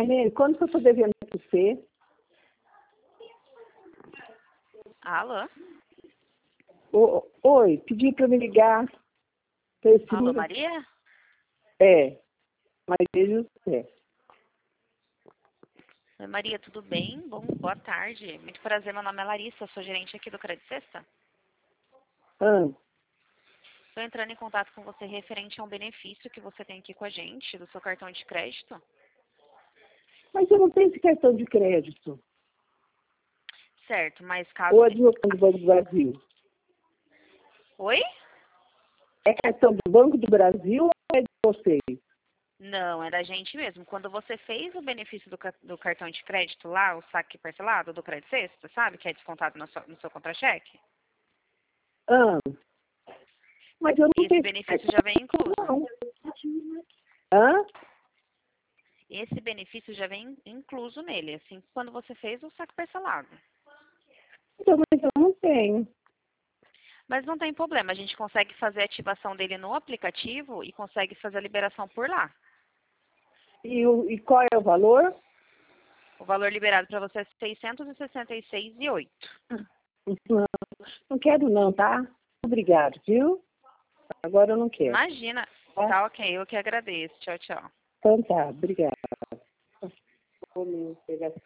Marlene, quanto que eu estou devendo para você? Alô? Oi, pedi para me ligar. Alô, Maria? É, Maria José. Oi, Maria, tudo bem? Boa tarde. Muito prazer, meu nome é Larissa, sou gerente aqui do Crédito Sexta. Estou entrando em contato com você referente a um benefício que você tem aqui com a gente, do seu cartão de crédito. Mas eu não tenho esse cartão de crédito. Certo, mas caso... Ou é do Banco do Brasil? Oi? É cartão do Banco do Brasil ou é de vocês? Não, é da gente mesmo. Quando você fez o benefício do cartão de crédito lá, o saque parcelado do Crédito Sexta, sabe? Que é descontado no seu contra-cheque. Mas eu não Esse tenho benefício já vem incluso. Não. Esse benefício já vem incluso nele, assim, quando você fez o saque parcelado. Então, mas eu não tenho. Mas não tem problema, a gente consegue fazer a ativação dele no aplicativo e consegue fazer a liberação por lá. E qual é o valor? O valor liberado para você é R$ 666,08. Não quero não, tá? Obrigado, viu? Agora eu não quero. Imagina. Tá? Tá ok, eu que agradeço. Tchau, tchau. Então tá, obrigada. Vou me pegar